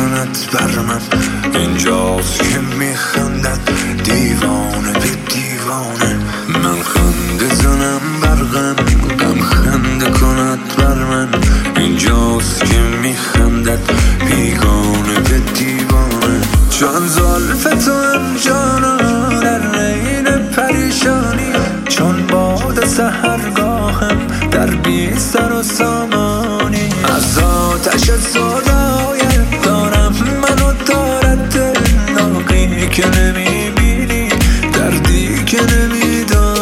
کند بر من. اینجاست که میخندد دیوانه به دیوانه. من خنده زنم بر غم، غم خنده کند بر من. اینجاست که میخندد بیگانه به دیوانه. چون زلف تو هم جانا در عین پریشانی، چون باد سحرگاهم در بی سر و سامانی. از آتش سودایت دارم منو دارد دلاغی که نمیبینی، دردی که نمیدانی.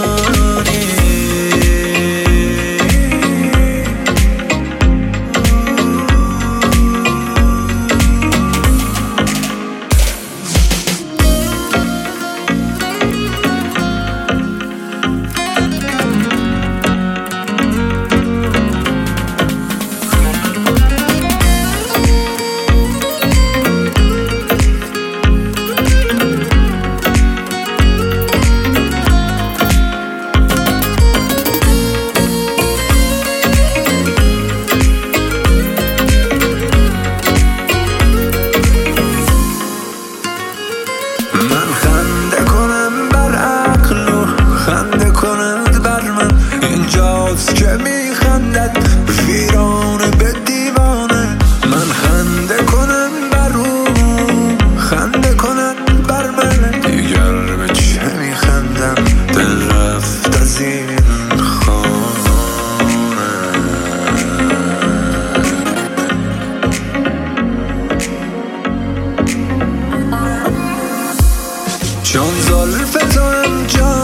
من خنده کنم بر عقل و خنده کند بر من. اینجاست که میخندد ویرانه به دیوانه. من خنده کنم بر او خنده کند بر من. دیگر به چه میخندم دل رفت از این خانه. چون زلف تو هم جان